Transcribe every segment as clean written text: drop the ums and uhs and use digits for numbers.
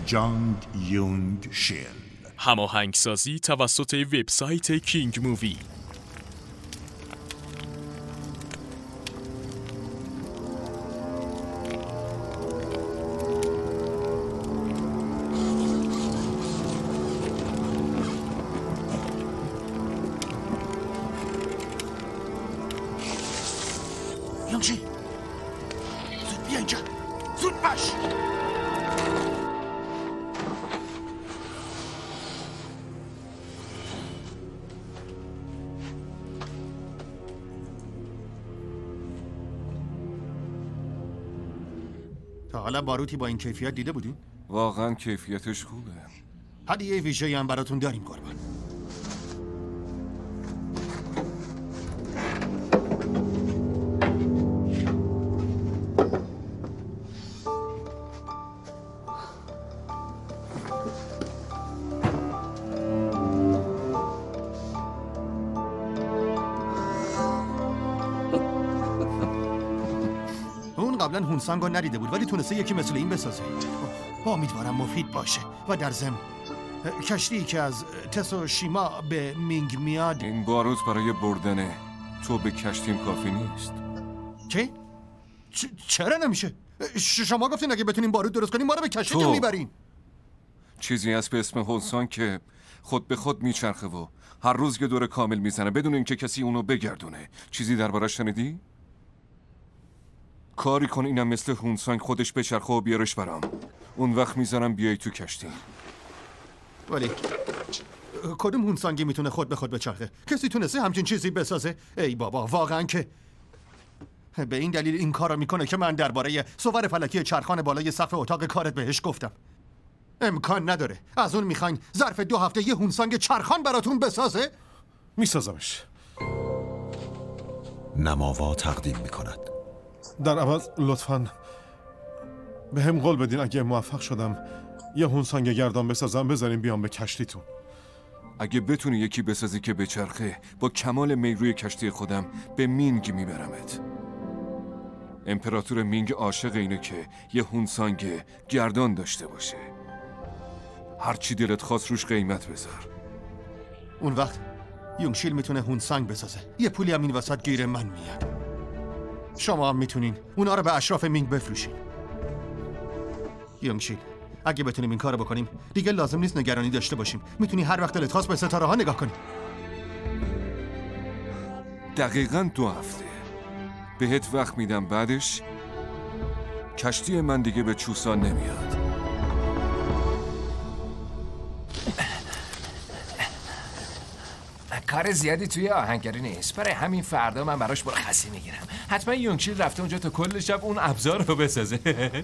جانگ یونگ شیل. هماهنگسازی توسط وبسایت کینگ مووی. یونگشی زود بیا اینجا، زود باش. تا حالا باروتی با این کیفیت دیده بودین؟ واقعا کیفیتش خوبه. هدیه ویژه‌ای هم براتون داریم قربان. قبلا هونسانگ رو ندیده بود ولی تونسته یکی مثل این بسازه. امیدوارم مفید باشه. و در ضمن کشتی که از تسوشیما به مینگ میاد. این باروت برای بردن تو به کشتیم کافی نیست. چه؟ چرا نمیشه؟ شما گفتین اگه بتونیم بارود درست کنیم ما رو به کشتی که میبرین. چیزی هست به اسم هونسانگ که خود به خود میچرخه و هر روز یه دور کامل میزنه بدون اینکه کسی اونو بگردونه. چیزی دربارش شنیدی؟ کاری کن اینم مثل هونسانگ خودش بچرخه و بیارش برام. اون وقت میذارم بیای تو کشتی. ولی کدوم هونسانگی میتونه خود به خود بچرخه؟ کسی تونسته همچین چیزی بسازه؟ ای بابا واقعا که به این دلیل این کارو میکنه که من درباره صور فلکی چرخان بالای سقف اتاق کارت بهش گفتم. امکان نداره از اون میخواین ظرف 2 هفته یه هونسانگ چرخان براتون بسازه؟ میسازمش. نماوا تقدیم میکند. در عوض لطفاً به هم قول بدین اگه موفق شدم یه هونسانگ گردان بسازم بذارین بیام به کشتیتون. اگه بتونی یکی بسازی که بچرخه با کمال میل کشتی خودم به مینگ میبرمت. امپراتور مینگ عاشق اینه که یه هونسانگ گردان داشته باشه. هرچی دلت خواست روش قیمت بذار. اون وقت یونگشیل میتونه هونسانگ بسازه. یه پولی هم این وسط گیر من میاد. شما هم میتونین اونا رو به اشراف مینگ بفروشین. یونگشیل اگه بتونیم این کارو بکنیم دیگه لازم نیست نگرانی داشته باشیم. میتونی هر وقت دلت خواست به ستاره ها نگاه کنی. دقیقاً 2 هفته بهت وقت میدم. بعدش کشتی من دیگه به چوسان نمیاد. کار زیادی توی آهنگری نیست. برای همین فردا من براش مرخصی میگیرم. حتما یونگشیل رفته اونجا تا کل شب اون ابزار رو بسازه.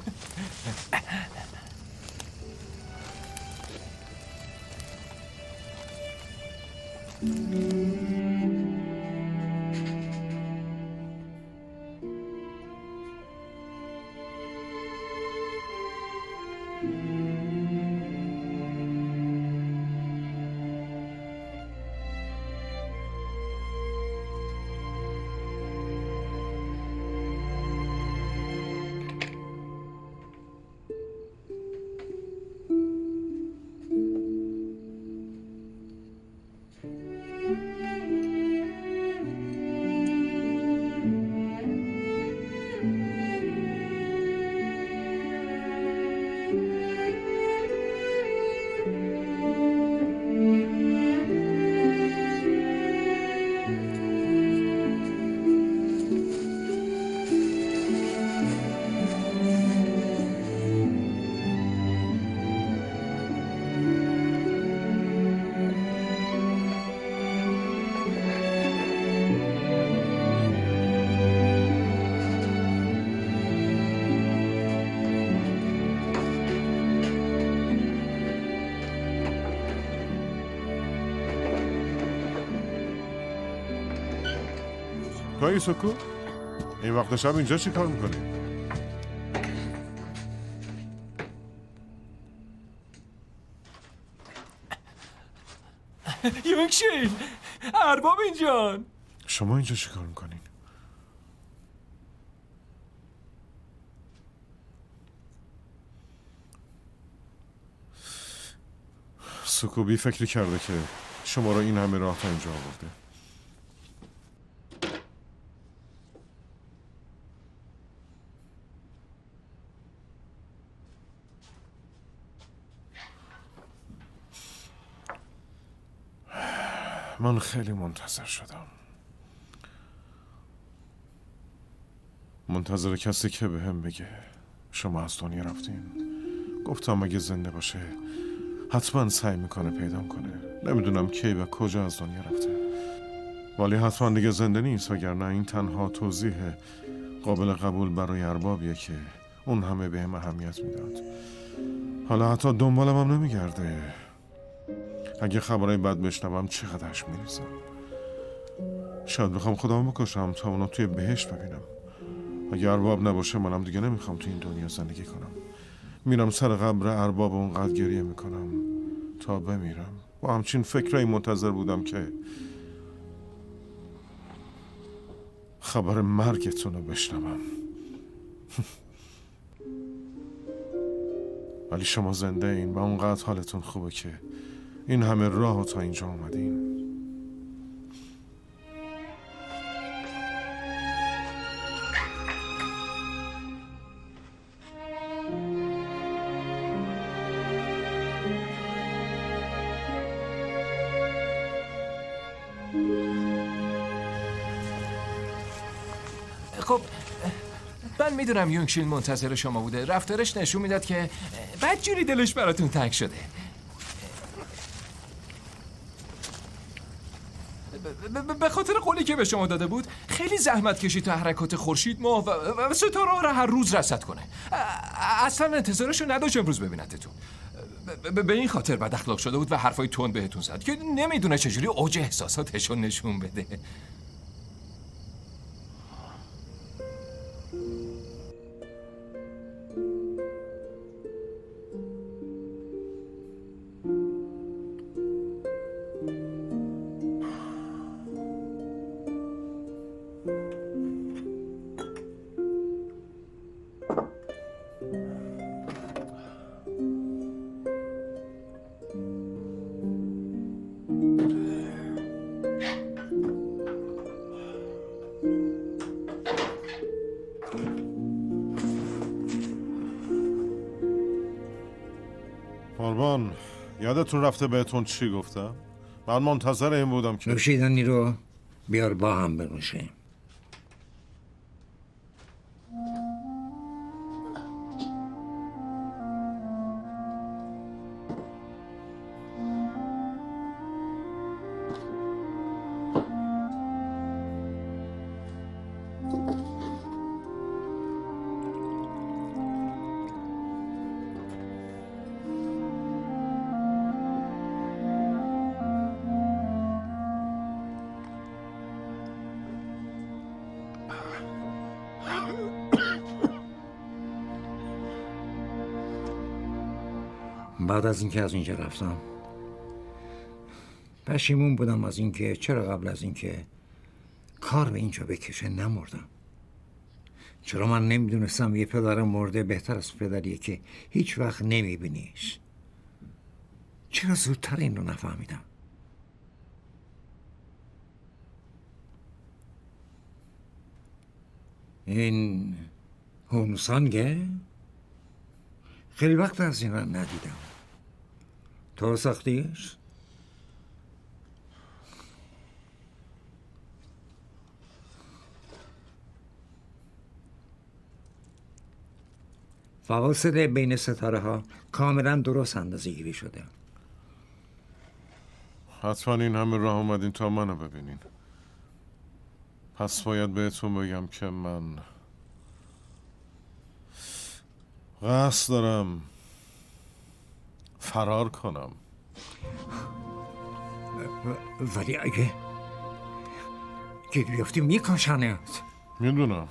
یوسوکو این وقت شب اینجا چی کار میکنی؟ یونگشیل ارباب اینجان. شما اینجا چی کار میکنین؟ سوکوبی فکری کرده که شما را این همه راه تا اینجا آورده. من خیلی منتظر شدم. منتظر کسی که به هم بگه شما از دنیا رفتین. گفتم اگه زنده باشه حتما سعی میکنه پیدا کنه. نمیدونم کی و کجا از دنیا رفته، ولی حتما دیگه زنده نیست، وگرنه این تنها توضیح قابل قبول برای اربابیه که اون همه به هم اهمیت میداد. حالا حتی دنبالم هم نمیگرده. اگه خبرهای بد بشنوم چقدرش میریزم. شاید بخوام خودم بکشم تا اونو توی بهشت ببینم. اگه ارباب نباشه منم دیگه نمیخوام توی این دنیا زندگی کنم. میرم سر قبر ارباب و اونقدر گریه میکنم تا بمیرم. با همچین فکرایی منتظر بودم که خبر مرگتون رو بشنوم. ولی شما زنده این و اونقدر حالتون خوبه که این همه راه تا اینجا اومدین. خب من میدونم یونگشیل منتظر شما بوده. رفتارش نشون میداد که بدجوری دلش براتون تنگ شده. به خاطر قولی که به شما داده بود خیلی زحمت کشید تا حرکات خورشید، ماه و ستاره ها رو هر روز رصد کنه. اصلا انتظارشو نداشت امروز ببینتتون. به این خاطر بد اخلاق شده بود و حرفای تند بهتون زد که نمیدونه چجوری اوج احساساتشو نشون بده. قربان، یادتون رفته بهتون چی گفتم؟ من منتظر این بودم که نوشیدنی رو بیار با هم بنوشیم. بعد از اینکه از اینجا رفتم پشیمون بودم از اینکه چرا قبل از اینکه کار به اینجا بکشه نمردم. چرا من نمیدونستم یه پدر مرده بهتر از پدریه که هیچ وقت نمیبینیش. چرا زودتر این رو نفهمیدم. این هونسانگه؟ خیلی وقت از این رو ندیدم. تو ساختیش؟ فواصل بین ستاره ها کاملا درست اندازه گیری شده. حتما این همه راه اومدین تا منو ببینین. پس باید بهتون بگم که من قصد دارم فرار کنم. ولی اگه گیر بیافتی میکشنت. میدونم.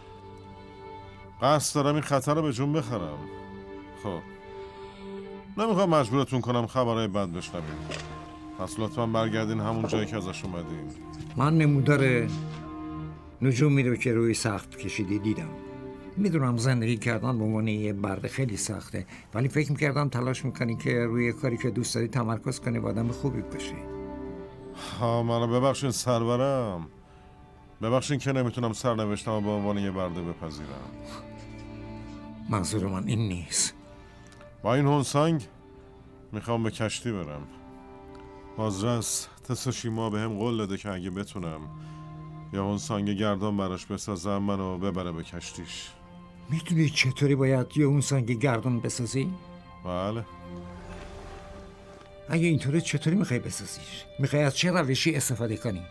قصد دارم این خطر رو به جون بخرم. خب نمیخوام مجبورتون کنم خبرهای بد بشنویم. پس لطفا برگردین همون جایی که ازش اومدین. من نمودار نجومی رو که روی سقف کشیدی دیدم. میدونم زندگی کردن به عنوان یه برده خیلی سخته، ولی فکر میکردم تلاش میکنی که روی کاری که دوست داری تمرکز کنی و آدم خوبی باشی. منو ببخشین سرورم، ببخشین که نمیتونم سرنوشتم به عنوان یه برده بپذیرم. منظور من این نیست. با این هونسانگ میخوام به کشتی برم. بازرس تسوشیما به هم قول داده که اگه بتونم یا هونسانگ گردان براش بسازم منو ببره به کشتیش. میدونی چطوری باید یه هونسانگ گردان بسازی؟ بله. اگه اینطوره چطوری میخوای بسازیش؟ میخوای از چه روشی استفاده کنی؟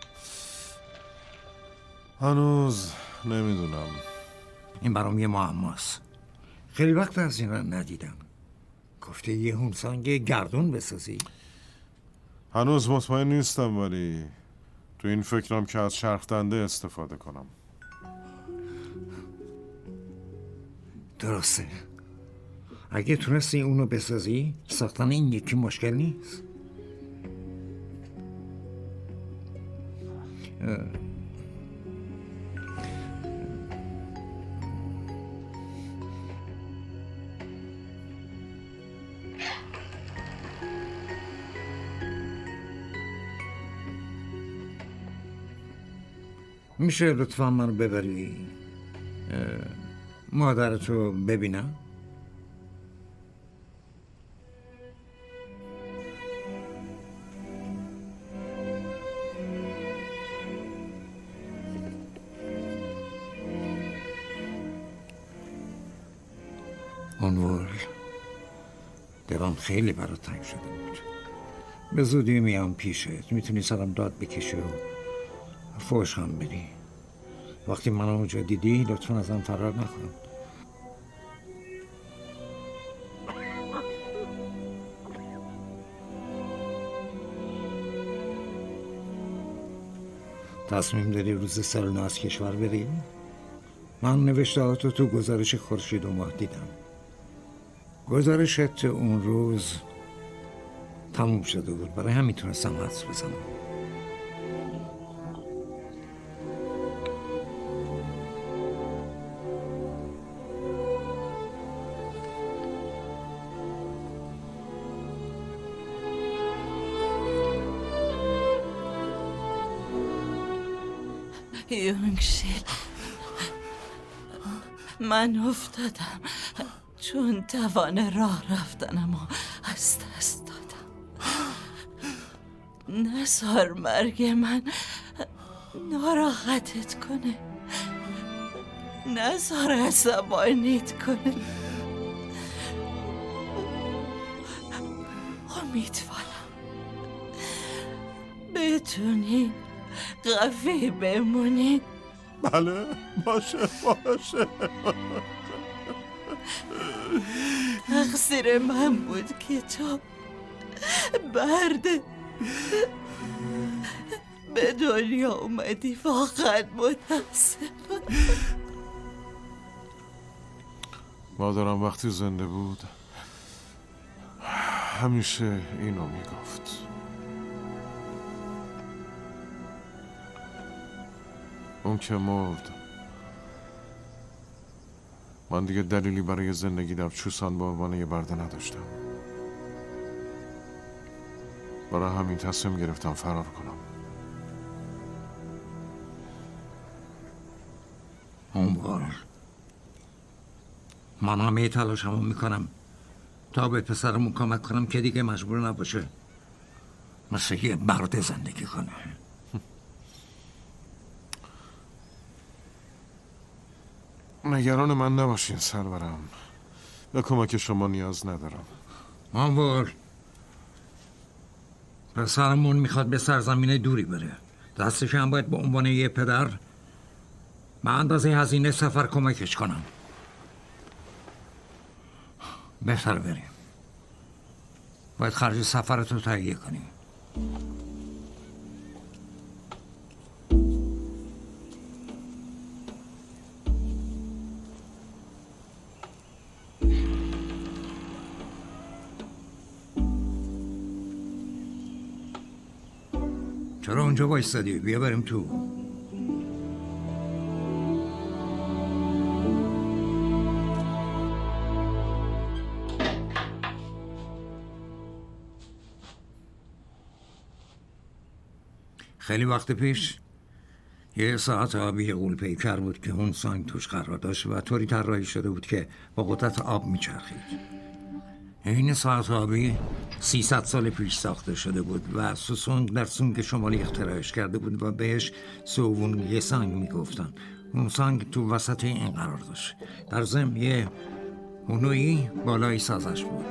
هنوز نمیدونم. این برام یه معماست. خیلی وقت از این رو ندیدم. گفته یه هونسانگ گردون بسازی؟ هنوز مطمئن نیستم، ولی تو این فکرم که از چرخ دنده استفاده کنم. درسته. اگه تونستی اونو بسازی ساختن این یکی مشکل نیست. میشه لطفا منو ببری مادرتو ببینم؟ اونور دلم خیلی برات تنگ شده بود. به زودی میام پیشت، میتونی سرم داد بکشی و فوش هم بدی. وقتی من اونجا دیدی لطفا ازم فرار نکن. تصمیم داری روز سالانه از کشور بری؟ من نوشتهاتو تو گزارش خورشید و ماه دیدم. گزارشت اون روز تموم شده بود، برای همین تونستم حدس بزنم. یونگشیل، من افتادم چون توان راه رفتنم از دست دادم. نذار مرگ من ناراحتت کنه، نذار عصبانیت کنه. امیدوارم بتونی قوی بمونی. بله باشه. تقصیر من بود که تو برده به دنیا اومدی. واقعا متاسفم. مادرم وقتی زنده بود همیشه اینو میگفت. اون که مرد من دیگه دلیلی برای زندگی در چوسان به عنوان یه برده نداشتم. برای همین تصمیم گرفتم فرار کنم. اون بار من همه تلاشمو میکنم تا به پسرمون کمک کنم که دیگه مجبور نباشه مثل یه برده زندگی کنه. نگران من نباشین سرورم، به کمک شما نیاز ندارم. مانور، پسرمون میخواد به سرزمین دوری بره. دستش هم باید به عنوان یه پدر به اندازه هزینه سفر کمکش کنم. بهتر بریم. باید خرج سفرتو تهیه کنیم. چرا اونجا وایستادی؟ بیا بریم تو. خیلی وقت پیش یه ساعت آبی غول پیکر بود که هونسانگ توش قرار داشت و طوری طراحی شده بود که با قدرت آب میچرخید. این ساعت آبی 300 سال پیش ساخته شده بود و سوسونگ در سونگ شمالی اختراعش کرده بود و بهش سووون یسانگ میگفتن. هونسانگ تو وسط این قرار داشت. در ضمن یه هونویی بالای سازش بود.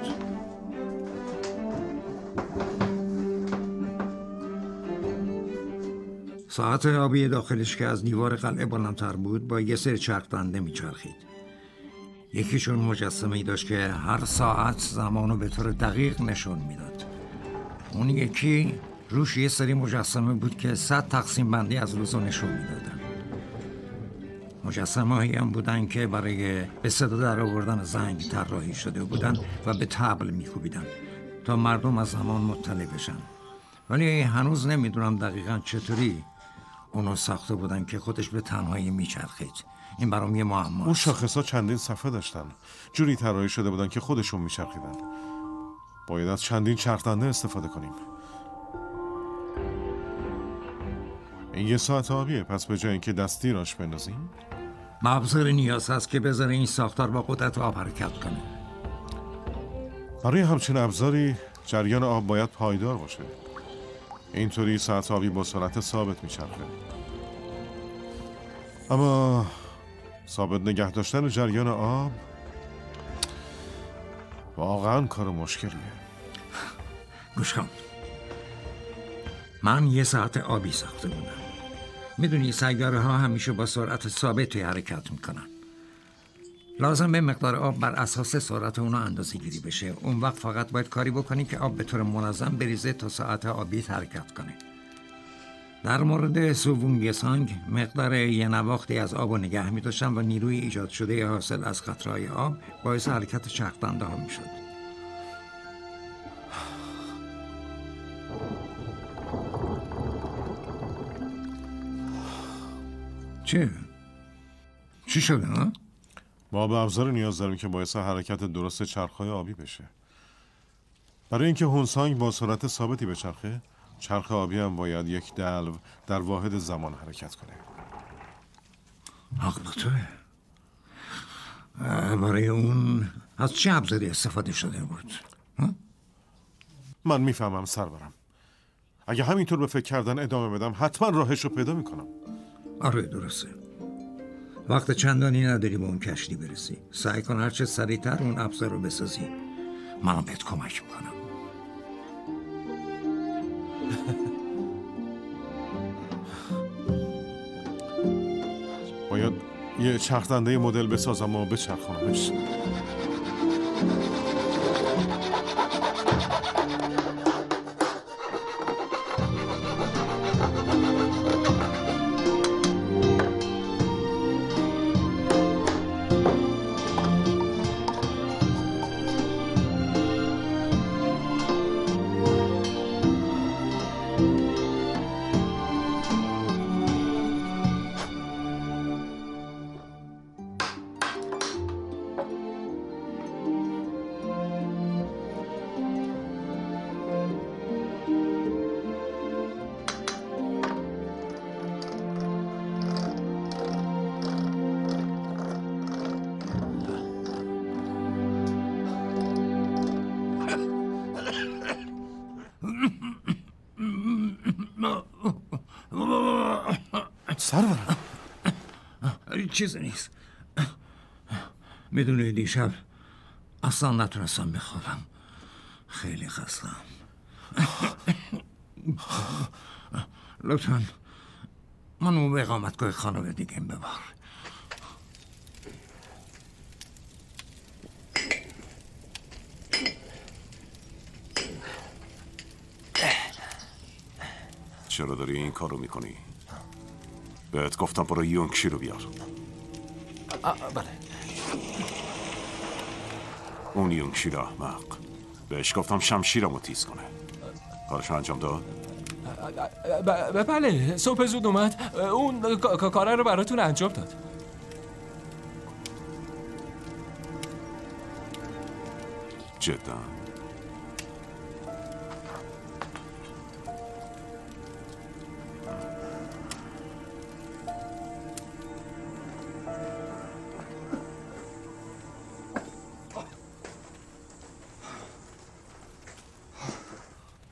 ساعت آبی داخلش که از دیوار قلعه بلندتر بود با یه سری چرخ دنده میچرخید. یکیشون مجسمه‌ای داشت که هر ساعت زمانو به طور دقیق نشون میداد. اون یکی روش یه سری مجسمه بود که 100 تقسیم بندی از روزو نشون میدادن. مجسمه‌هایی هم بودن که برای به صدا در آوردن زنگ طراحی شده بودن و به طبل میکوبیدن تا مردم از زمان مطلع بشن. ولی هنوز نمیدونم دقیقاً چطوری اونو ساخته بودن که خودش به تنهایی میچرخید. این برام یه معماست. اون شاخص‌ها چندین صفحه داشتن، جوری طراحی شده بودن که خودشون میچرخیدن. باید از چندین چرخدنده استفاده کنیم. این یه ساعت آبیه، پس به جای اینکه دستی راش بندازیم مبزر نیاز هست که بذاره این ساختار با قدرت آب حرکت کنه. برای همچین ابزاری جریان آب باید پایدار باشه. اینطوری ساعت آبی با سرعت ثابت میچرخه. اما ثابت نگه داشتن جریان آب واقعا کار مشکلیه. گوش کن، من یه ساعت آبی ساخته بودم. میدونی سیاره ها همیشه با سرعت ثابتی حرکت میکنن. لازم به مقدار آب بر اساس سرعت اونا اندازه گیری بشه. اون وقت فقط باید کاری بکنی که آب به طور منظم بریزه تا ساعت آبی حرکت کنه. در مورد سووون یسانگ مقدار یه نواختی از آب رو نگه می داشتن و نیروی ایجاد شده حاصل از قطره‌های آب باعث حرکت چرخدنده ها می شد. چی شده ها؟ ما به ابزار نیاز داریم که باعث حرکت درست چرخ‌های آبی بشه. برای اینکه هونسانگ با سرعت ثابتی بچرخه، چرخ آبی هم باید یک دلو در واحد زمان حرکت کنه. عقل توه. برای اون از چه ابزاری استفاده شده بود؟ من میفهمم سرورم. اگه همینطور به فکر کردن ادامه بدم حتما راهش رو پیدا میکنم. آره درسته. وقت چندانی نداری به اون کشتی برسی. سعی کن هرچه سریعتر اون ابزار رو بسازی. منم بهت کمک میکنم. باید یه چرخدنده مدل بسازم و بچرخونمش. سرورم چیزی نیست. میدونی دیشب اصلا نتونستم بخوابم. خیلی خستم. لطفاً منو به اقامتگاه خانواده دیگه ببر. چرا داری این کارو میکنی؟ بهت گفتم برو یونگشی رو بیار. بله. اون یونگشی رو احمق. بهش گفتم شمشیرمو تیز کنه. کارشو انجام داد؟ بله صبح زود اومد. اون کاره رو براتون انجام داد. جدا؟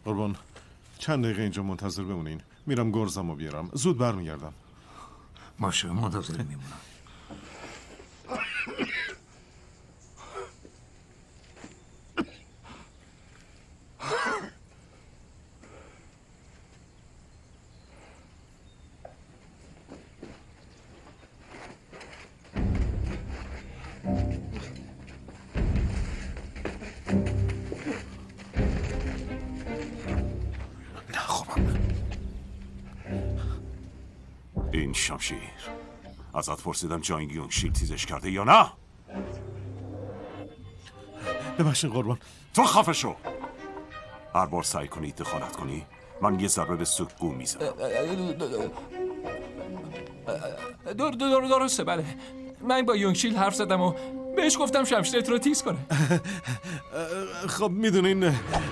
قربان چند دقیقه اینجا منتظر بمونین. میرم گرزمو بیارم. زود برمیگردم. باشه منتظر میمونم. این شمشیر ازت پرسیدم جانگ یونگ شیل تیزش کرده یا نه؟ ببخشید قربان. تو خفه شو. هر بار سعی کنی دخالت کنی من یه ضربه به سکو میزنم. درسته بله. من با یونگ شیل حرف زدم و بهش گفتم شمشیرت رو تیز کنه. خب میدونین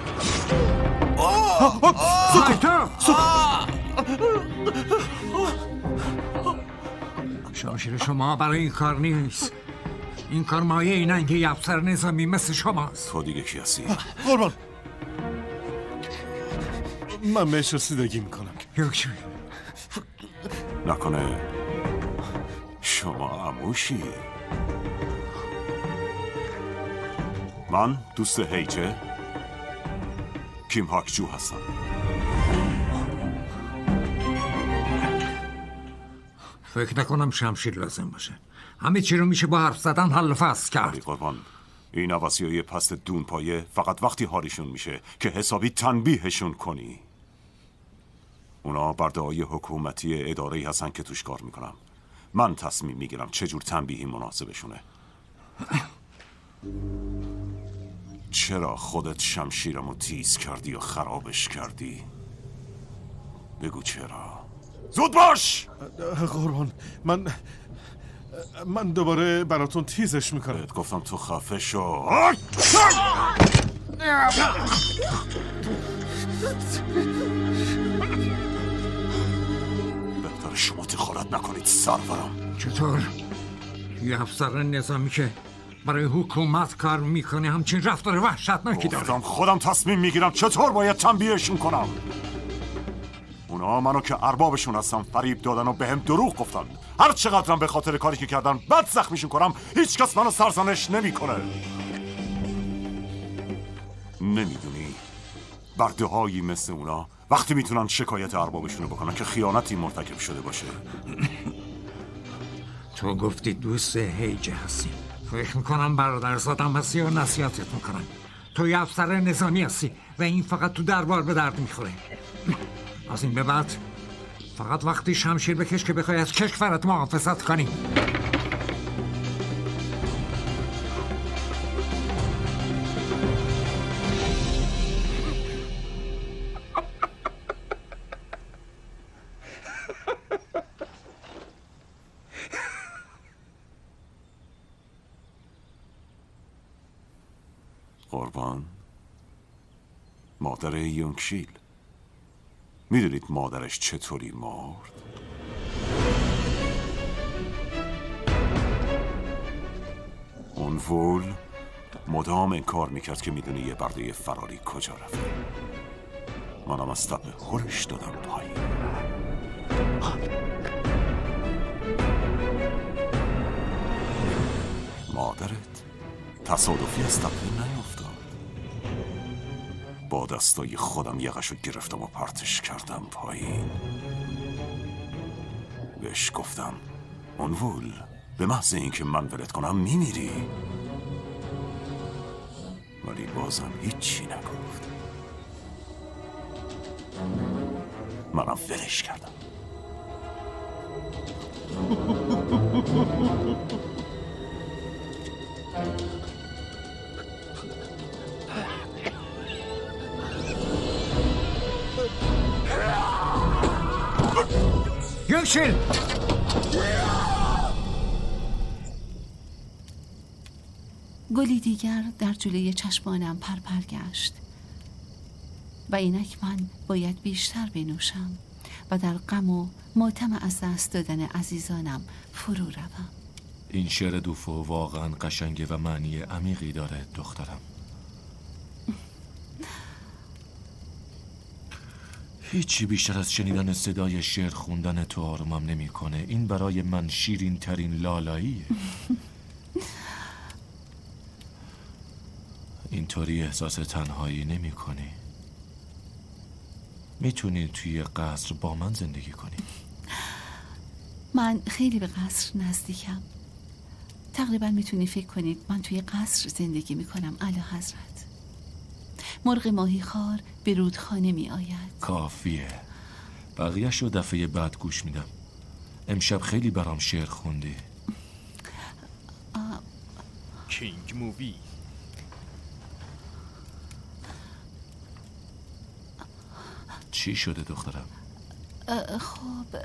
شمشیر شما برای این کار نیست. این کار مایه ننگ یه افسر نظامی مثل شماست. تو دیگه کی هستی؟ قربان من بهش رسیدگی میکنم. یوکشی نکنه شما عموشی؟ من دوست هیجه کیم هاکجو هستم. فکر نکنم شمشیر لازم باشه. همه چی رو میشه با حرف زدن حل و فصل کرد. قربان این عوضیای پست دون پایه فقط وقتی حالیشون میشه که حسابی تنبیهشون کنی. اونا برده‌های حکومتی اداره‌ای هستن که توش کار میکنم. من تصمیم میگیرم چجور تنبیهی مناسبشونه. چرا خودت شمشیرمو تیز کردی و خرابش کردی؟ بگو چرا. زود باش! قربان من دوباره براتون تیزش میکنم. بهت گفتم تو خفه شو. بهتر شما دخالت نکنید سرورم. چطور؟ یه افسر نظامی که برای حکومت کار میکنه همچین رفتار وحشتناکی داره. گفتم خودم تصمیم میگیرم چطور باید تنبیهشون کنم. اونا منو که اربابشون هستم فریب دادن و بهم دروغ گفتن. هر چقدرم به خاطر کاری که کردن بد زخمیشون کنم هیچ کس منو سرزنش نمیکنه. نمیدونی برده‌هایی مثل اونا وقتی میتونن شکایت اربابشونو بکنن که خیانتی مرتکب شده باشه. تو گفتی دوست هیجه هستی. فکر میکنم برادرزادم هستی و نصیحتت میکنم. تو یه افسر نظامی هستی و این فقط تو دربار به درد میخوره. از این به بعد فقط وقتی شمشیر بکش که بخوای از کشورت محافظت کنی. قربان مادر یونگ شیل میدونید مادرش چطوری مرد؟ اون وول مدام انکار میکرد که میدونه یه برده فراری کجا رفته. منم از طبع هرش دادم پایین. مادرت تصادفی از طبع نیفتاد. با دستای خودم یقشو گرفتم و پرتش کردم پایین. بهش گفتم اون وول به محض اینکه من ولت کنم میمیری. ولی بازم هیچی نگفت. منم ولش کردم. یوکشیل گلی دیگر در جلوی چشمانم پرپر گشت و اینک من باید بیشتر بنوشم و در غم و ماتم از دست دادن عزیزانم فرو روم. این شعر دوفو واقعا قشنگه و معنی عمیقی داره دخترم. هیچی بیشتر از شنیدن صدای شعر خوندن تو آرومم نمیکنه. این برای من شیرین ترین لالاییه. اینطوری احساس تنهایی نمی کنی؟ میتونی توی قصر با من زندگی کنی؟ من خیلی به قصر نزدیکم. تقریبا میتونی فکر کنید من توی قصر زندگی میکنم. اعلی حضرت، مرغ ماهی خار به رودخانه می آید. کافیه. بقیه‌ش رو دفعه بعد گوش میدم. امشب خیلی برام شعر خوندی. کینگ مووی. چی شده دخترم؟ خب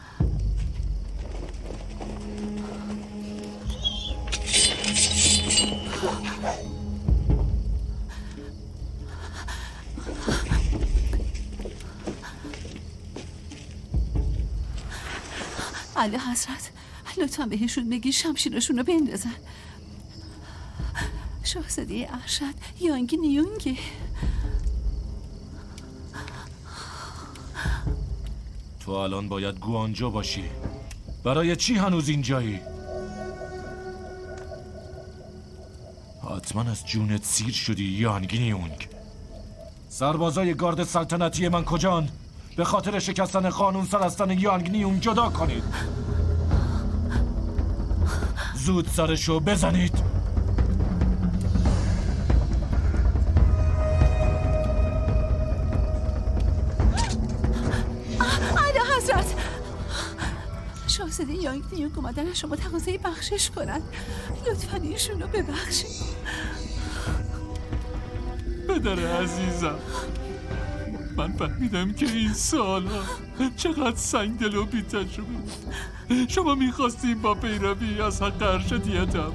اعلی حضرت، لطفا بهشون بگی شمشیرشون رو بندازن. شاهزاده ارشد یانگ نیونگه. تو الان باید گوانجو باشی. برای چی هنوز اینجایی؟ حتما از جونت سیر شدی یانگ نیونگ. سربازای گارد سلطنتی من کجان؟ به خاطر شکستن قانون سر از تن یانگ نیونگ جدا کنید. زود سرشو بزنید. اعلی حضرت، شاهزاده یانگ نیونگ اومدن شما تقاضای بخشش کنن. لطفا ایشون رو ببخشید. پدر عزیزم، من فهمیدم که این سالها چقدر سنگدل و بی تجربه بود. شما میخواستیم با پیروی از حق ارشدیتم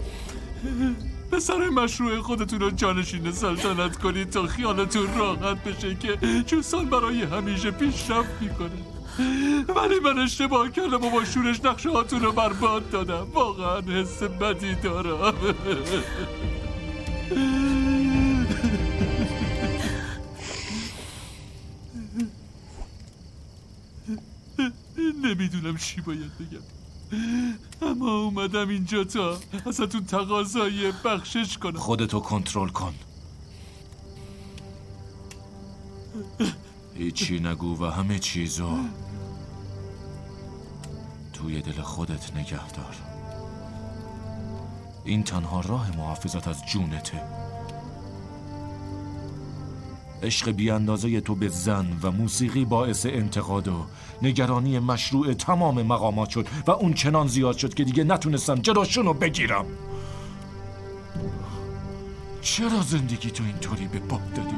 پسر مشروع خودتون رو جانشین سلطنت کنید تا خیالتون راحت بشه که چوسان برای همیشه پیشرفت میکنه. ولی من اشتباه کردم و با شورش نقشه هاتون رو برباد دادم. واقعا حس بدی دارم. نمیدونم چی باید بگم، اما اومدم اینجا تا ازتون تقاضای بخشش کنم. خودتو کنترل کن. هیچی نگو و همه چیزو توی دل خودت نگه دار. این تنها راه محافظت از جونته. عشق بی اندازه تو به زن و موسیقی باعث انتقاد و نگرانی مشروع تمام مقامات شد و اون چنان زیاد شد که دیگه نتونستم جلوشونو بگیرم. چرا زندگی تو اینطوری به باد دادی؟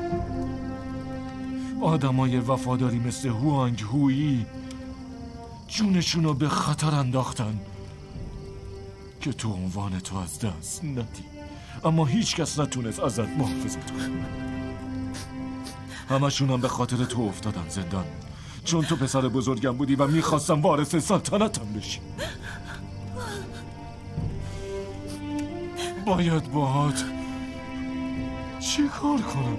آدمای وفاداری مثل هوانگ هویی جونشونو به خطر انداختن که تو عنوان تو از دست ندی، اما هیچ کس نتونست ازت محافظت کنه. همشون هم به خاطر تو افتادن زندان، چون تو پسر بزرگم بودی و میخواستم وارث سلطنتم بشی. باید باهات چی کار کنم؟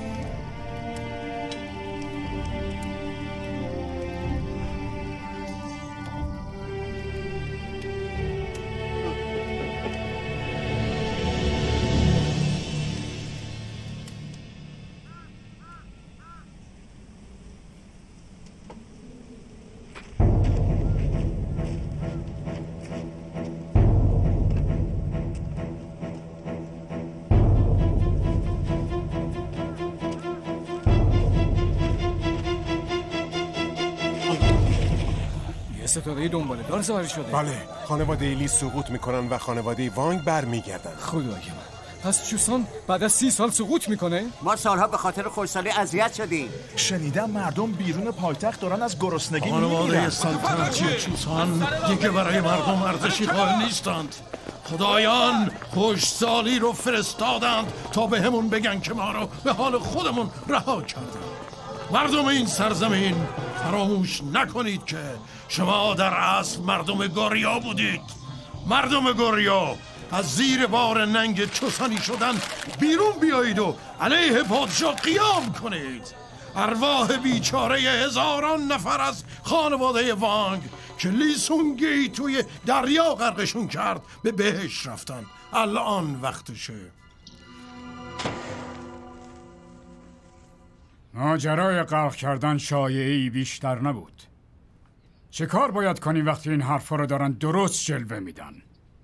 ستاره دنباله‌دار ظاهر شده. بله، خانواده لی سقوط میکنن و خانواده وانگ برمیگردن. خدای من، پس چوسان بعد از 30 سال سقوط میکنه؟ ما سالها به خاطر خشکسالی اذیت شدیم. شنیدم مردم بیرون پایتخت دارن از گرسنگی میمیرن. خانواده سلطنتی چوسان دیگه برای مردم ارزشی قائل نیستند. خدایان خشکسالی رو فرستادند تا به همون بگن که ما رو به حال خودمون رها کردن. مردم این سرزمین، فراموش نکنید که شما در اصل مردم گوریا بودید. مردم گوریا از زیر بار ننگ چوسانی شدن بیرون بیایید و علیه پادشاه قیام کنید. ارواح بیچاره هزاران نفر از خانواده وانگ که لی سونگی توی دریا غرقشون کرد به بهشت رفتن. الان وقتشه. ماجرای غرق کردن شایعی بیشتر نبود. چه کار باید کنیم وقتی این حرفا رو دارن درست جلوه میدن؟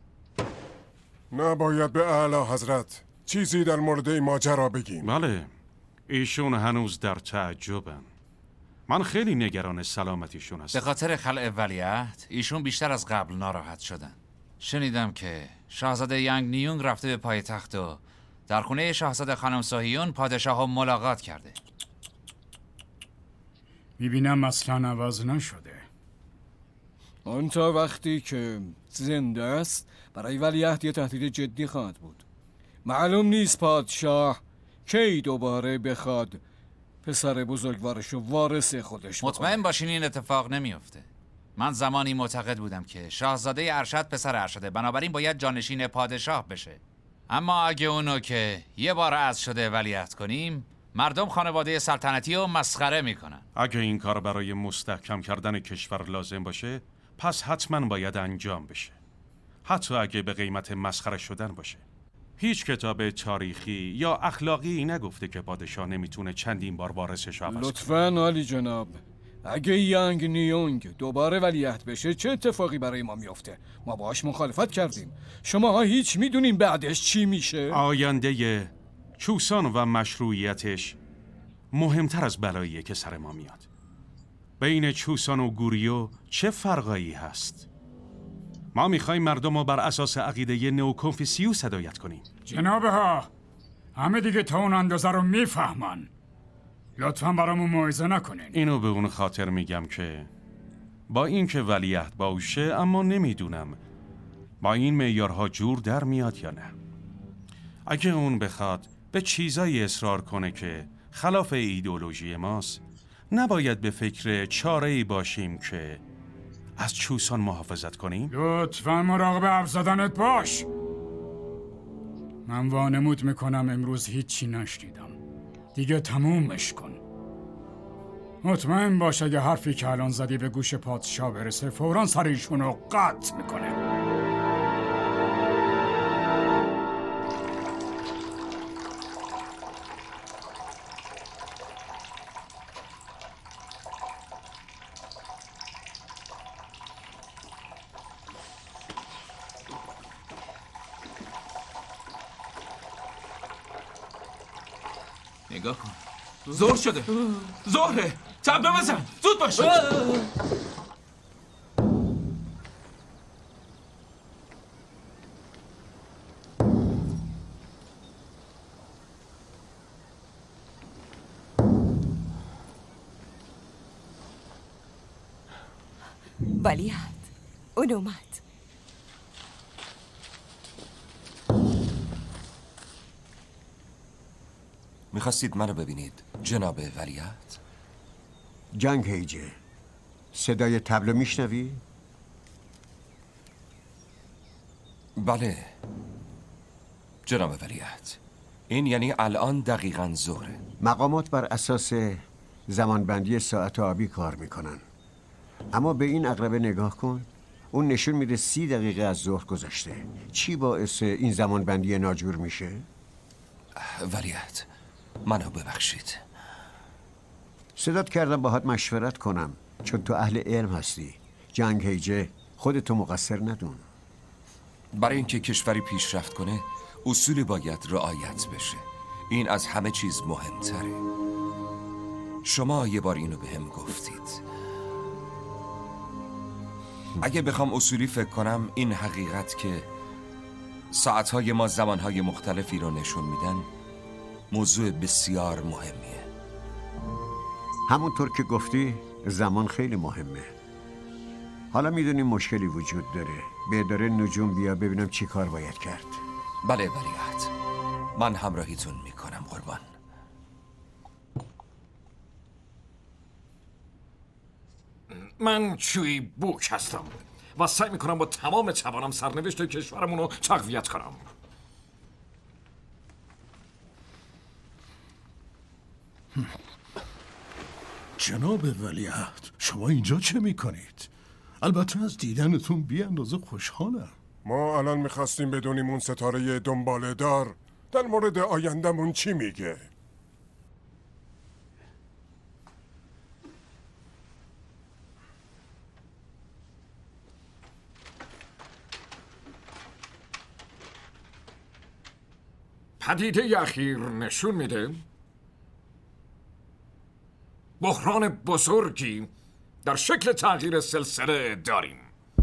نباید به اعلی حضرت چیزی در مورد این ماجرا بگیم. بله، ایشون هنوز در تعجبن. من خیلی نگران سلامتیشون هستم. به خاطر خلع ولیعهد ایشون بیشتر از قبل ناراحت شدن. شنیدم که شاهزاده یانگ نیونگ رفته به پایتخت و در خونه شاهزاده خانم سوهیون پادشاه هم ملاقات کرده. میبینم اصلا عوض نشده. آن تا وقتی که زنده است برای ولیعهد یه تهدید جدی خواهد بود. معلوم نیست پادشاه کی دوباره بخواد پسر بزرگوارش و وارث خودش بکنه. مطمئن باشین این اتفاق نمیفته. من زمانی معتقد بودم که شاهزاده ارشد پسر ارشده، بنابراین باید جانشین پادشاه بشه. اما اگه اونو که یه بار از شده ولیعهد کنیم، مردم خانواده سلطنتی رو مسخره میکنن. اگه این کار برای مستحکم کردن کشور لازم باشه، پس حتما باید انجام بشه. حتی اگه به قیمت مسخره شدن باشه. هیچ کتاب تاریخی یا اخلاقی نگفته که پادشاه نمیتونه چندین بار وارثش عوض کنه. لطفاً عالی جناب، اگه یانگ نیونگ دوباره ولیعهد بشه چه اتفاقی برای ما میفته؟ ما باهاش مخالفت کردیم. شماها هیچ میدونین بعدش چی میشه؟ آینده چوسان و مشروعیتش مهمتر از بلاییه که سر ما میاد. بین چوسان و گوریو چه فرقایی هست؟ ما میخوایم مردم رو بر اساس عقیده نئوکنفوسیوس هدایت کنیم. جنابها، همه دیگه تا اون اندازه رو میفهمن. لطفاً برامون موعظه نکنین. اینو به اون خاطر میگم که با این که ولیعهد باشه، اما نمیدونم با این معیارها جور در میاد یا نه. اگه اون بخواد به چیزایی اصرار کنه که خلاف ایدئولوژی ماست، نباید به فکر چاره‌ای باشیم که از چوسان محافظت کنیم؟ لطفاً مراقب حرف زدنت باش. من وانمود میکنم امروز هیچی نشنیدم. دیگه تمومش کن. مطمئن باش اگه حرفی که الان زدی به گوش پادشاه برسه، فوراً سر ایشونو قطع میکنه. نگاه کن، ظهر شده. ظهره، تبله بزن، زود باش. ولیعهد، اون اومد. میخواستید منو ببینید جناب ولیعهد؟ جنگ هیجه، صدای طبل میشنوی؟ بله جناب ولیعهد، این یعنی الان دقیقاً ظهره. مقامات بر اساس زمانبندی ساعت آبی کار میکنن، اما به این عقربه نگاه کن. اون نشون میده 30 دقیقه از ظهر گذشته. چی باعث این زمانبندی ناجور میشه؟ ولیعهد منو ببخشید. صدات کردم باهات مشورت کنم چون تو اهل علم هستی. جنگ هیجه، خودتو مقصر ندون. برای اینکه کشوری پیشرفت کنه اصولی باید رعایت بشه. این از همه چیز مهمتره. شما یه بار اینو بهم گفتید. اگه بخوام اصولی فکر کنم، این حقیقت که ساعتهای ما زمانهای مختلفی رو نشون میدن موضوع بسیار مهمیه. همونطور که گفتی زمان خیلی مهمه. حالا میدونیم مشکلی وجود داره. به اداره نجوم بیا ببینم چی کار باید کرد. بله ولیعهد، من همراهیتون میکنم قربان. من چوی بوک هستم و سعی میکنم با تمام توانم سرنوشت کشورمون رو تقویت کنم. جناب ولیعهد، شما اینجا چه میکنید؟ البته از دیدنتون بی اندازه خوشحالم. ما الان میخواستیم بدونیم اون ستاره دنباله دار در مورد آیندمون چی میگه. پدیده اخیر نشون میده بحران بزرگی در شکل تغییر سلسله داریم.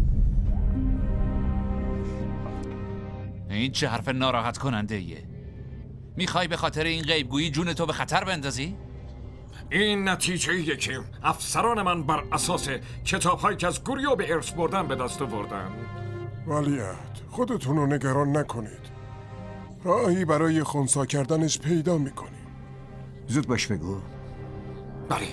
این چه حرف ناراحت کننده ایه؟ میخوای به خاطر این غیبگویی جون تو به خطر بندازی؟ این نتیجه ایه که افسران من بر اساس کتاب هایی که از گوریو به ارث بردن به دست آوردن. ولیعهد، خودتون رو نگران نکنید، راهی برای خنثی کردنش پیدا میکنیم. زود باش بگو. بله،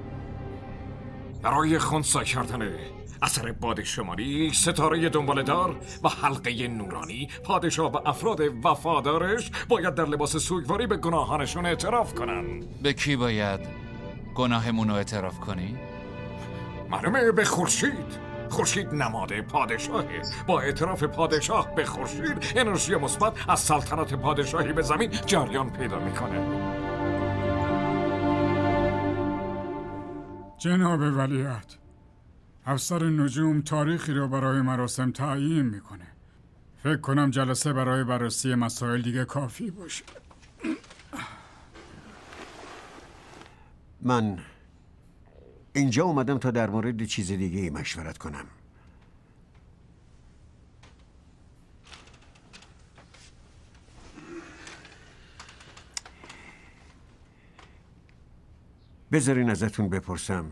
برای خنثی کردن اثر باد شمالی، ستاره دنباله‌دار و حلقه نورانی، پادشاه و افراد وفادارش باید در لباس سوگواری به گناهانشون اعتراف کنن. به کی باید گناهمون رو اعتراف کنی؟ معلومه به خورشید. خورشید نماد پادشاهه. با اعتراف پادشاه به خورشید، انرژی مثبت از سلطنت پادشاهی به زمین جریان پیدا میکنه. جناب ولیعهد، افسر نجوم تاریخی رو برای مراسم تعیین میکنه. فکر کنم جلسه برای بررسی مسائل دیگه کافی باشه. من اینجا اومدم تا در مورد چیز دیگه ای مشورت کنم. بذارین ازتون بپرسم،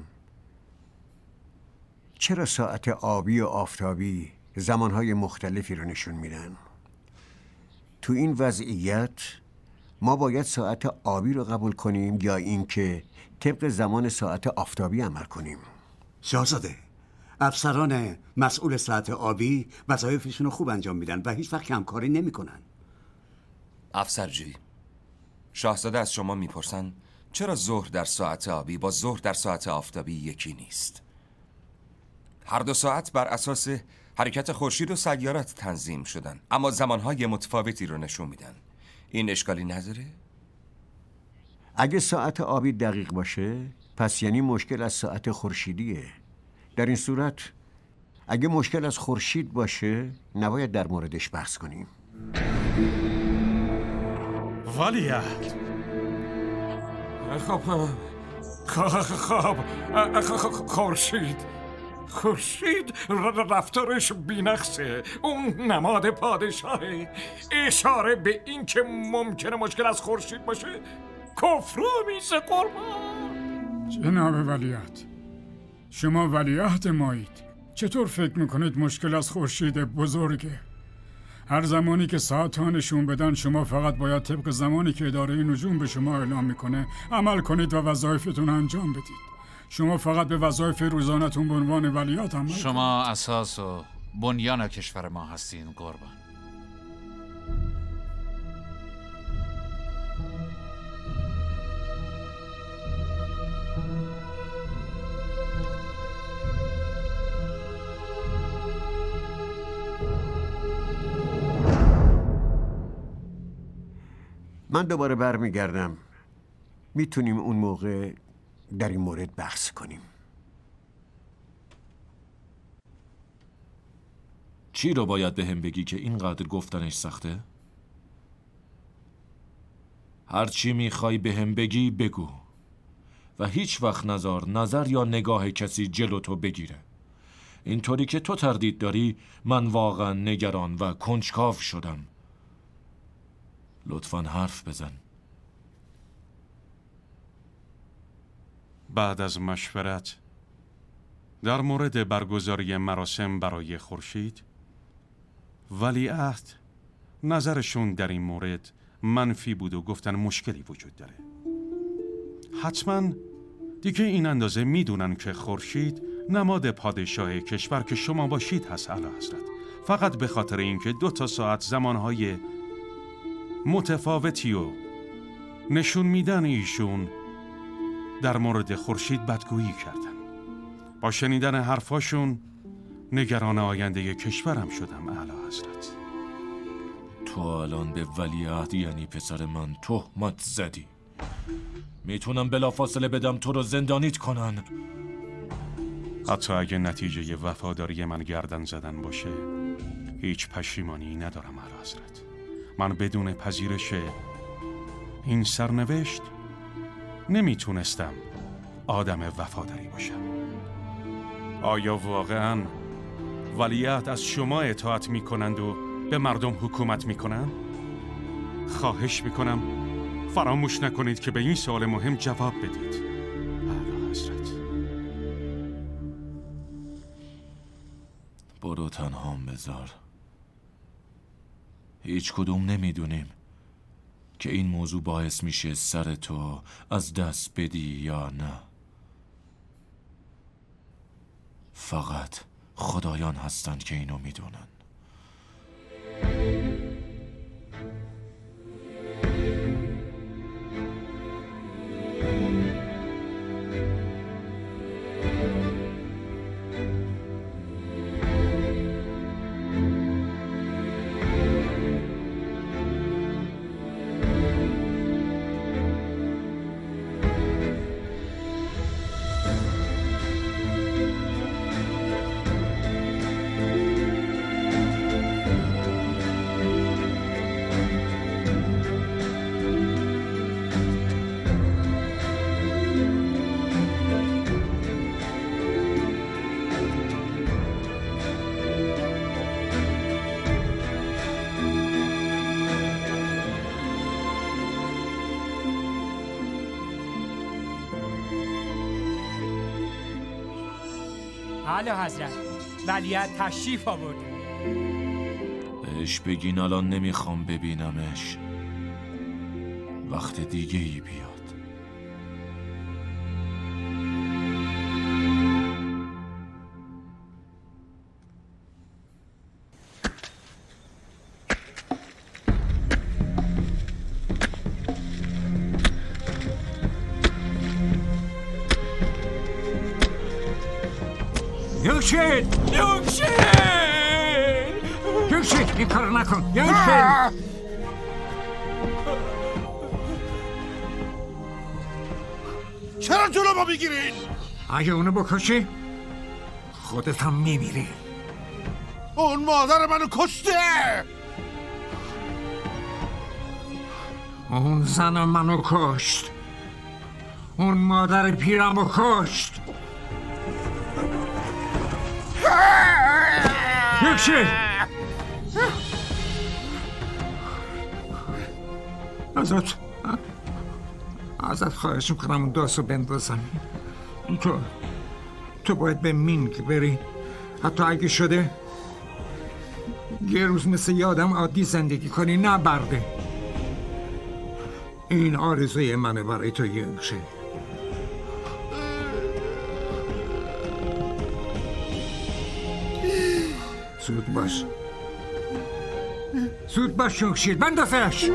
چرا ساعت آبی و آفتابی زمانهای مختلفی رو نشون میدن؟ تو این وضعیت ما باید ساعت آبی رو قبول کنیم یا اینکه طبق زمان ساعت آفتابی عمل کنیم؟ شاهزاده، افسران مسئول ساعت آبی وظایفشون رو خوب انجام میدن و هیچ وقت کمکاری نمیکنن. افسرجی، شاهزاده از شما میپرسن چرا ظهر در ساعت آبی با ظهر در ساعت آفتابی یکی نیست؟ هر دو ساعت بر اساس حرکت خورشید و سیارات تنظیم شدن، اما زمانهای متفاوتی رو نشون میدن. این اشکالی نداره؟ اگه ساعت آبی دقیق باشه، پس یعنی مشکل از ساعت خورشیدیه. در این صورت اگه مشکل از خورشید باشه، نباید در موردش بحث کنیم. ولیعهد، خورشید رفتارش بی‌نقصه. اون نماد پادشاهه. اشاره به این که ممکنه مشکل از خورشید باشه کفرآمیز قربان. جناب ولیعهد، شما ولیعهد مایید. چطور فکر میکنید مشکل از خورشید بزرگه؟ هر زمانی که ساعت ها نشون بدن، شما فقط باید طبق زمانی که اداره نجوم به شما اعلام میکنه عمل کنید و وظایفتون انجام بدید. شما فقط به وظایف روزانه‌تون به عنوان ولیعهد عمل کنید. شما اساس و بنیان کشور ما هستین قربان. من دوباره برمیگردم. میتونیم اون موقع در این مورد بحث کنیم. چی رو باید به هم بگی که اینقدر گفتنش سخته؟ هر چی میخوای به هم بگی بگو و هیچ وقت نذار نظر یا نگاه کسی جلو تو بگیره. اینطوری که تو تردید داری، من واقعا نگران و کنجکاو شدم. لطفاً حرف بزن. بعد از مشورت در مورد برگزاری مراسم برای خورشید، ولیعهد نظرشون در این مورد منفی بود و گفتن مشکلی وجود داره. حتما دیگه این اندازه میدونن که خورشید نماد پادشاه کشور که شما باشید هست اعلی حضرت. فقط به خاطر اینکه 2 ساعت زمانهای متفاوتی و نشون میدن ایشون در مورد خورشید بدگویی کردن. با شنیدن حرفاشون نگران آینده کشورم شدم اعلی حضرت. تو الان به ولیعهد یعنی پسر من تهمت زدی. میتونم بلافاصله بدم تو رو زندانیت کنن. حتی اگه نتیجه وفاداری من گردن زدن باشه هیچ پشیمانی ندارم اعلی حضرت. من بدون پذیرش این سرنوشت نمیتونستم آدم وفاداری باشم. آیا واقعاً ولیعهد از شما اطاعت میکنند و به مردم حکومت میکنند؟ خواهش میکنم فراموش نکنید که به این سوال مهم جواب بدید اعلی حضرت. برو تنهام بذار. هیچ کدوم نمیدونیم که این موضوع باعث میشه سر تو از دست بدی یا نه. فقط خدایان هستن که اینو میدونن. اعلی حضرت، ولیعهد تشریف آورد. بهش بگین الان نمیخوام ببینمش. وقت دیگه ای بیاد. یوکشید این کار نکن. یوکشید چرا جلو ما میگیرین؟ اگه اونو بکشی خودت هم میمیری. اون مادر منو کشته. اون زن منو کشت. اون مادر پیرمو کشت. یکشی ازت خواهش میکنم اون داستو بندازم. تو باید به مینگ بری. حتی اگه شده یه روز مثل یه آدم عادی زندگی کنی، نه برده. این آرزوی منه برای تو یکشی. زود باش. زود باش یوکشید، بندازش.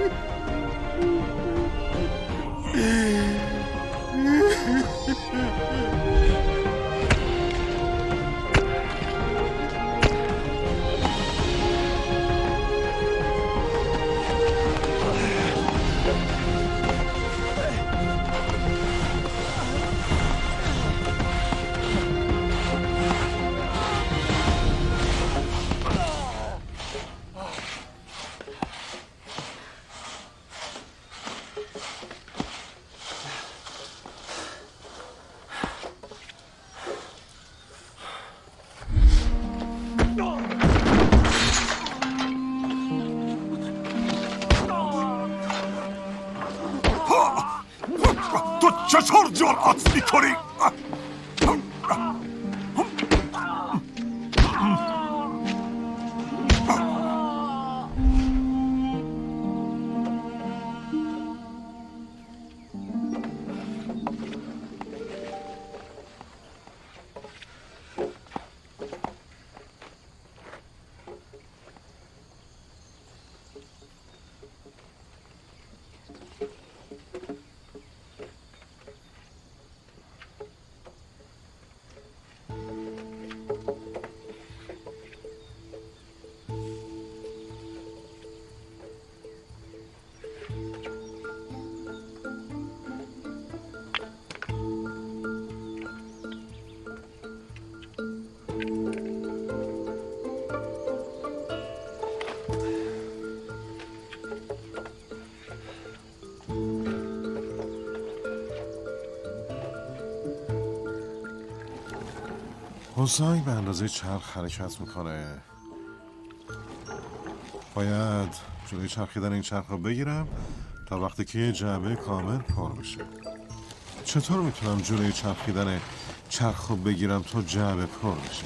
تو چطور جرأت میکنی؟ حسین به اندازه چرخ حرکت میکنه. باید جلوی چرخیدن این چرخ رو بگیرم تا وقتی که یه جعبه کامل پر بشه. چطور میتونم جلوی چرخیدن چرخ رو بگیرم تا جعبه پر بشه؟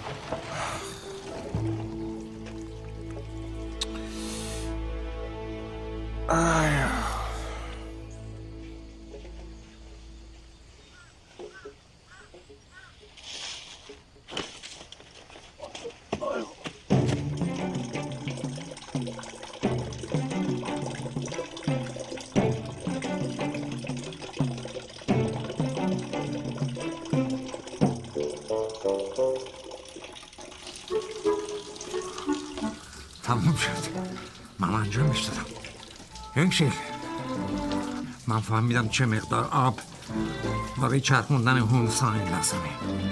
تموم شد. من انجامش دادم. یونگشیل، من فهمیدم چه مقدار آب برای چرخوندن هونساین لازمه.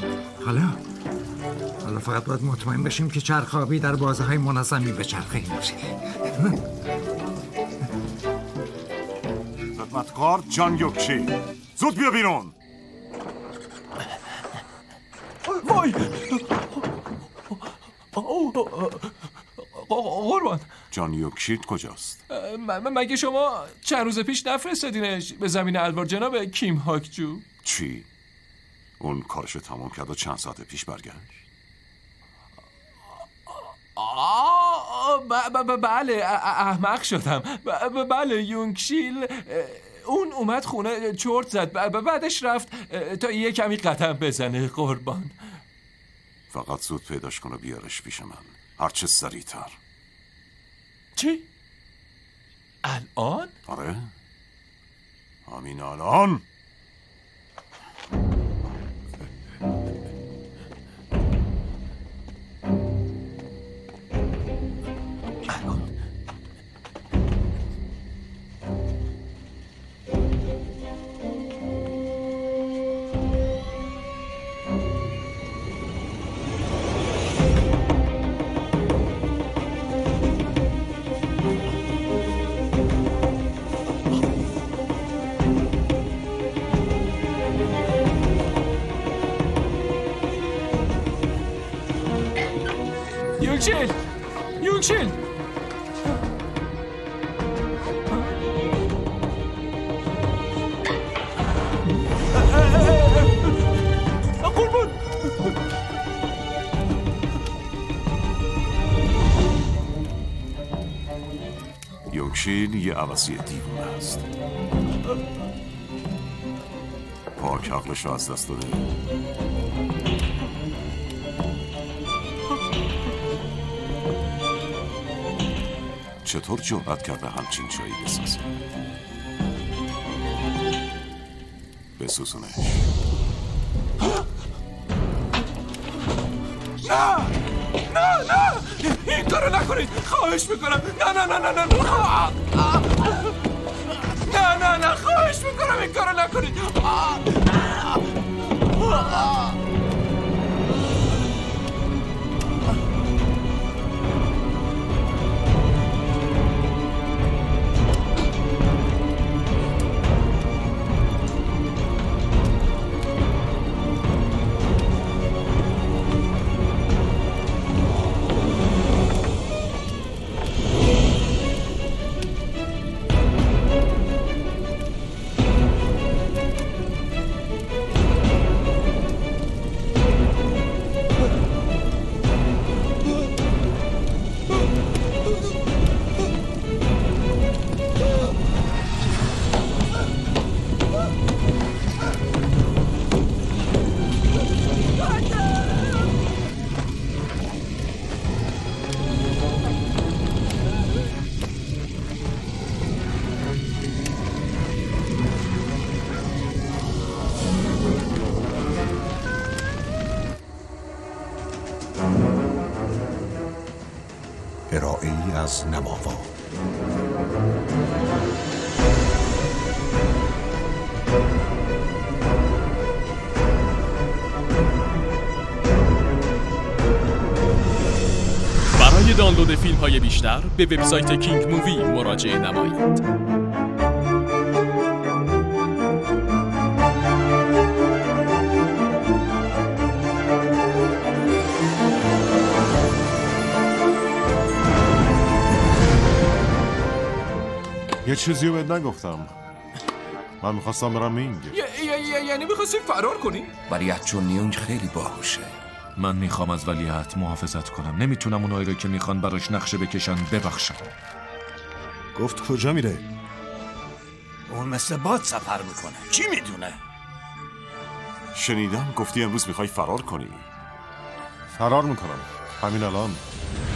حالا فقط باید مطمئن بشیم که چرخ آبی در بازه های منظمی به چرخه خدمتکار جان یونگشیل، زود بیا بیرون. وای قربان، جان یونگشیل کجاست؟ مگه شما چند روز پیش نفرستادینش به زمین الوار جناب کیم هاکجو؟ چی؟ اون کارشو تمام کرد و چند ساعت پیش برگشت؟ بله، احمق شدم. بله، یونگشیل اون اومد خونه چرت زد، بعدش رفت تا یه کمی قدم بزنه. قربان، فقط زود پیداش کن و بیارش پیش من، هرچه سریعتر. چی؟ الان؟ آره، همین الان. یونگشیل! قربان! یونگشیل یه عوضی دیوونه است. پاک عقلش رو از دست داده. چطور جرأت کرده همچین چایی بسازه؟ بسوزونش. نه این کارو نکنید، خواهش میکنم. نه خواهش میکنم این کارو نکنید. ارائه‌ای از نماوا. برای دانلود فیلم‌های بیشتر به وبسایت کینگ مووی مراجعه نمایید. مگه چیزی رو بهت نگفتم؟ من میخواستم برم مینگ. یعنی میخواستی فرار کنی؟ ولیعهد چون نیونگ خیلی باهوشه. من میخوام از ولیعهد محافظت کنم. نمیتونم اونایی رو که میخوان براش نقشه بکشن ببخشم. گفت کجا میره؟ اون مثل باد سفر میکنه. کی میدونه؟ شنیدم گفتی امروز میخوای فرار کنی. فرار میکنم همین الان.